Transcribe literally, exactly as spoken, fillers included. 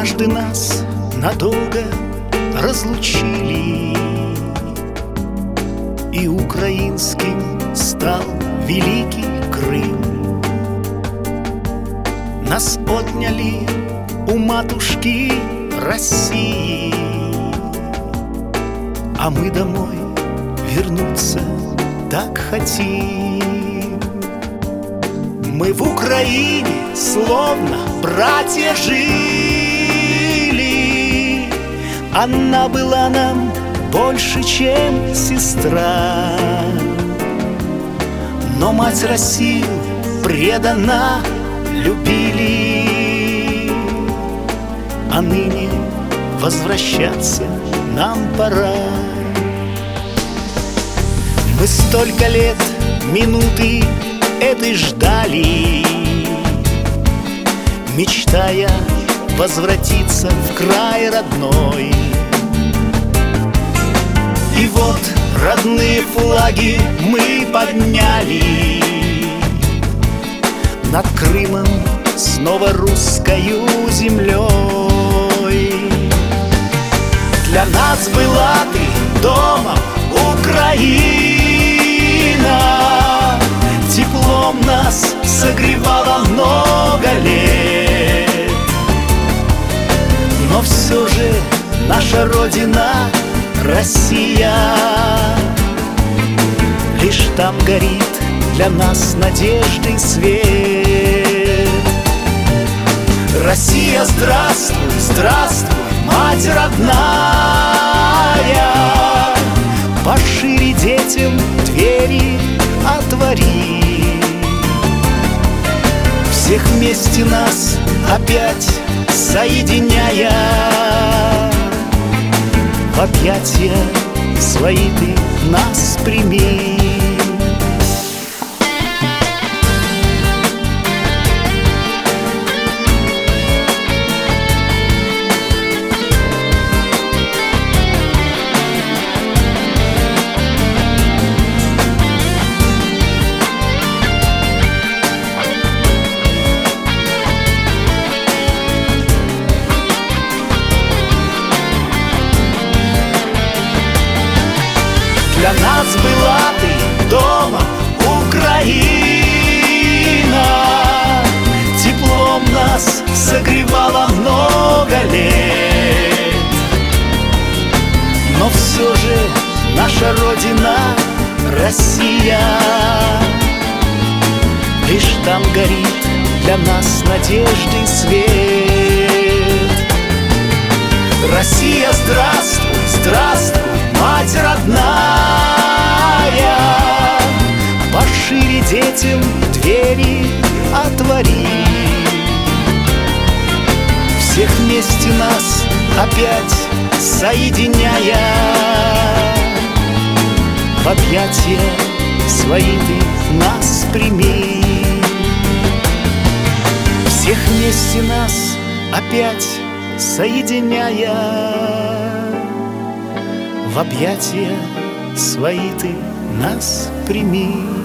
Однажды нас надолго разлучили, и украинским стал великий Крым. Нас отняли у матушки России, а мы домой вернуться так хотим. Мы в Украине словно братья жили, она была нам больше, чем сестра. Но мать Россию преданно любили, а ныне возвращаться нам пора. Мы столько лет минуты этой ждали, мечтая возвратиться в край родной. И вот родные флаги мы подняли, над Крымом снова русскою землей. Для нас была ты домом, Украина, теплом нас согревала много лет. Но все же наша Родина Россия, лишь там горит для нас надежды свет. Россия, здравствуй, здравствуй, мать родная, пошире детям двери отвори. Всех вместе нас опять соединяя, в объятия свои ты нас прими. Для нас была ты домом, Украина, теплом нас согревала много лет. Но все же наша Родина Россия, лишь там горит для нас надежды свет. Россия, здравствуй, здравствуй, мать родная, пошире детям двери отвори. Всех вместе нас опять соединяя, в объятия свои ты нас прими. Всех вместе нас опять соединяя, в объятия свои ты нас прими.